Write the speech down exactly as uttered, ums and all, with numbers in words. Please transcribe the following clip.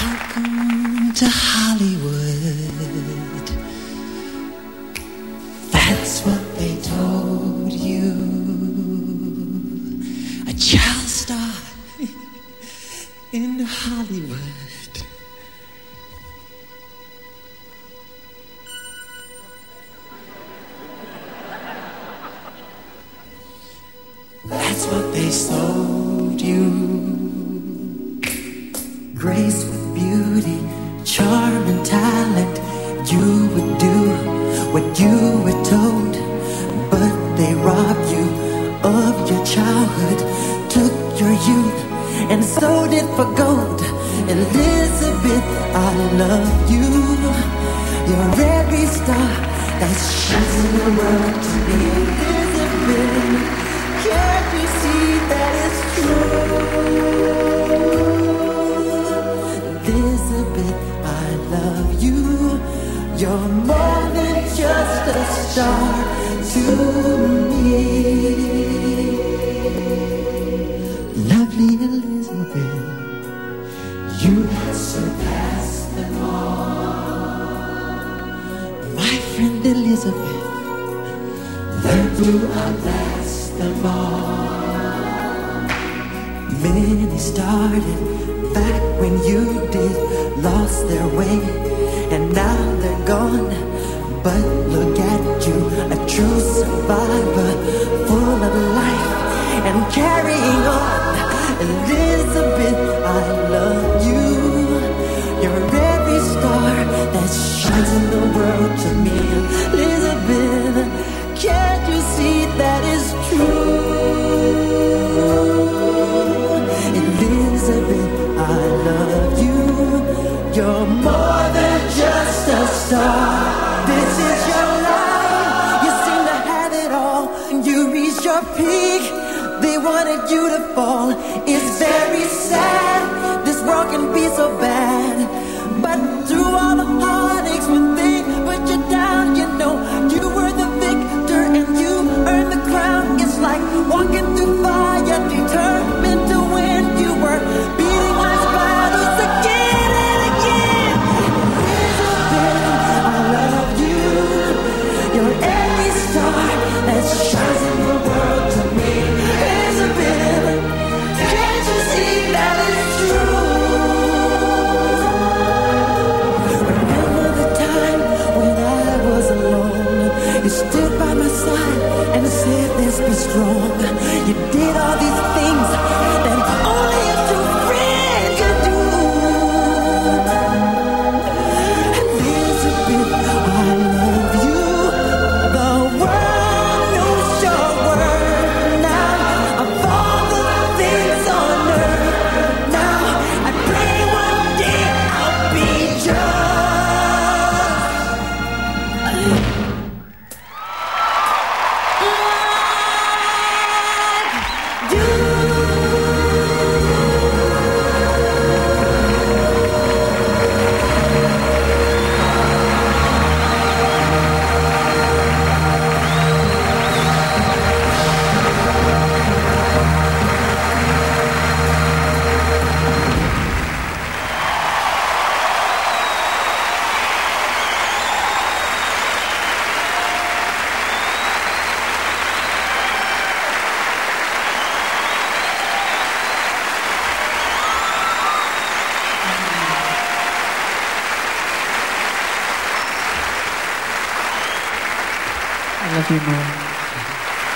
Welcome to Hollywood. That's what they told you. A child star in Hollywood. That's what they sold you. Grace with beauty, charm and talent. You would do what you were told, but they robbed you of your childhood, took your youth and sold it for gold. Elizabeth, I love you. You're every star that shines in the world to me. Elizabeth, can't you see that it's true? Elizabeth, I love you. You're more than just a star to me. Lovely Elizabeth, you surpass them all. My friend Elizabeth, learn to outlast them all. Many started back when you did, lost their way, and now they're gone. But look at you, a true survivor, full of life and carrying on. Elizabeth, I love you. You're every star that shines in the world to me. Elizabeth, can't you see that is true? Elizabeth, I love you. You're more than just a star. This is your life. You seem to have it all. You reached your peak. They wanted you to fall. It's very sad. This world can be so bad. But through all the heartaches, when they put you down, you know you were the victor and you earned the crown. It's like walking through fire, determined to win. You were beating life's battles again and again. Elizabeth, I love you. You're every star that shines in the world to me. Elizabeth, can't you see that it's true? Remember the time when I was alone. You stood by my side and said, let's be strong. You did all these things that only a true friend could do. Elizabeth, I love you. The world knows your word now. Of all the things on earth now, I pray one day I'll be yours. I love you more.